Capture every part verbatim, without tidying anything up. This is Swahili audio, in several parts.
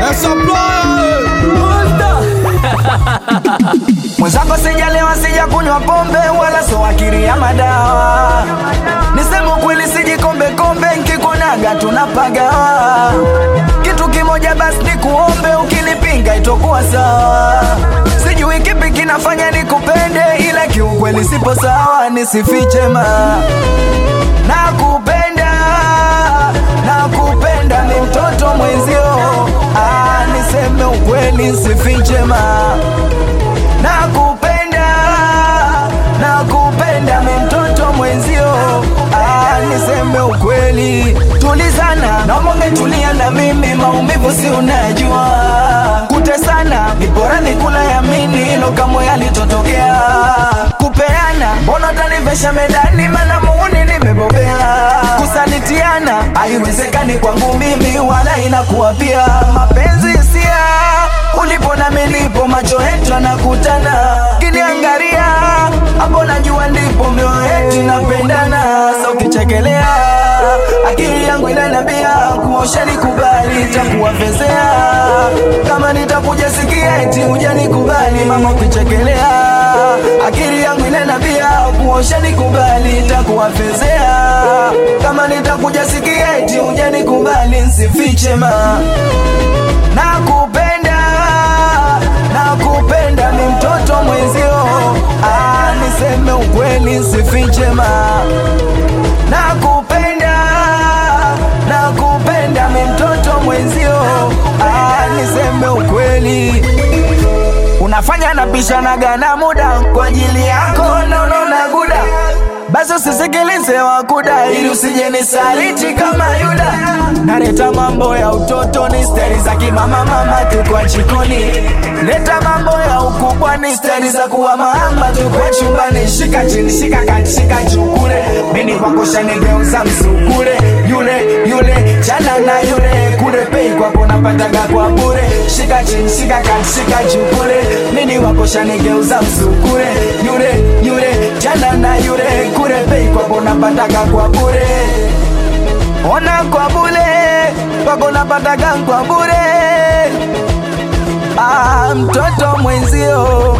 Mwenzako sijalewa, sija kunywa pombe wala so akili ya madawa. Nisema kweli sijikombe kombe, nkikunaga tunapagawa. Kitu kimoja basi nikuombe, ukinipinga itokuwa sawa. Sijui kipi kinafanya nikupende, ila kiukweli sipo sawa, nisifiche ma. Nakupenda, nakupenda ni mtoto mwenzio. Ah, niseme ukweli nisifiche ma. Nakupenda, nakupenda mi mtoto mwenzio. Ah, niseme ukweli. Tulizana, naomba ungetulia na mimi, maumivu si unajua. Kutesana, nipora nikula yamini, ilo kama yalitotokea. Kupeana, mbona utanivesha medani, mana muuni nimebobea. Kusalitiana, haiwezekani kwangu mimi, wala inakuwa pia. Mapenzi sia ulipo na milipo, macho yetu yanakutana. Kiniangalia hapo najua ndipo mioyo yetu inapendana. Sasa ukichekelea akili yangu inaniambia kuosha nikubali, itakuwa fezea kama nitakuja sikia eti hujanikubali. Mama ukichekelea akili yangu inaniambia kuosha nikubali, itakuwa fezea kama nitakuja sikia eti hujanikubali. Nsifiche ma. Nakupenda, nakupenda ni mtoto mwenzio. Ah, niseme ukweli nsifiche ma. Nakupenda, nakupenda mi mtoto mwenzio. Ah, niseme ukweli. Unafanya napishanaga na muda kwa ajili yako, nono na guda. Basi usisikilize wakuda, ili usije nisaliti kama Yuda. Naleta mambo ya utoto ni stari za kimama mama tu kwa jikoni. Leta mambo ya ukubwa ni stari za kuwa mama tu kwa chumbani. Shika chini, shika kati, shika chukule. Mini wako shanigeuza msukule. Yule, yule, chana na yule. Kule pei kwa kona pataga kwa bure. Shika chini, shika kati, shika chukule. Mini wako shanigeuza msukule. Yule, yule, chana na yule. Kule pei kwa kona pataga kwa bure. Ona kwa bure, kwa kona pataga kwa bure. Ah, mtoto mwenzio.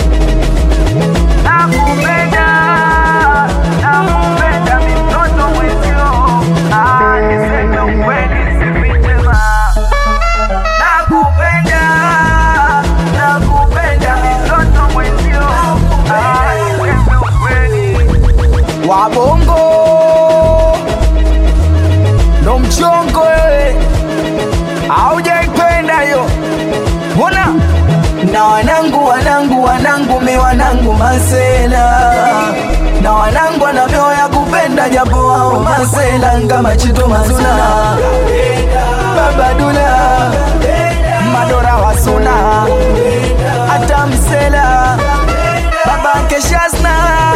Nakupenda, nakupenda mi mtoto mwenzio. Ah, niseme ukweli nisifiche ma. Nakupenda, nakupenda mi mtoto mwenzio. Ah, niseme ukweli. Wabongo ndo mchongo wewe, haujaipenda yo. Mbona na wanangu wanangu wanangu mi wanangu masela. Na wanangu wana mioyo ya kupenda japo wao masela. Ngama Chito Mazuna, Baba Dula, Madora Wasuna, ata Msela, Baba Keshasna,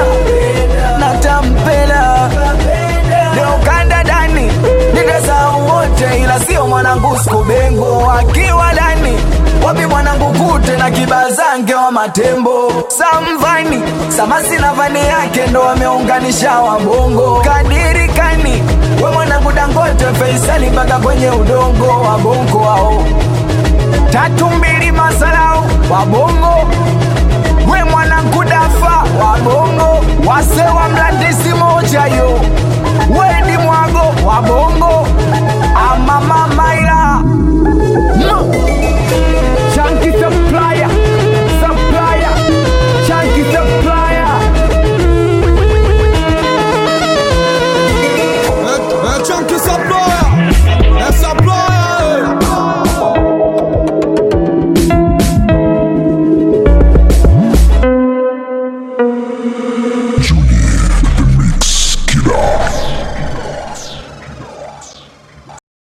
Natampela, leo kanda dani nigeza wote, ila sio mwanangu Skubengo akiwa dani. Wapi mwanangu Kute na Kibazange wa Matembo. Samvani, Samasi na vani yake ndo wameunganisha wabongo. Kadiri kani, we mwanangu Dangote Faisali mpaka kwenye udongo wabongo wao. Tatu mbili Masalau wabongo. We mwanangu Dafa wabongo. Wase wa Mlandisi moja yo. We ni Mwago wabongo. Ama mama ila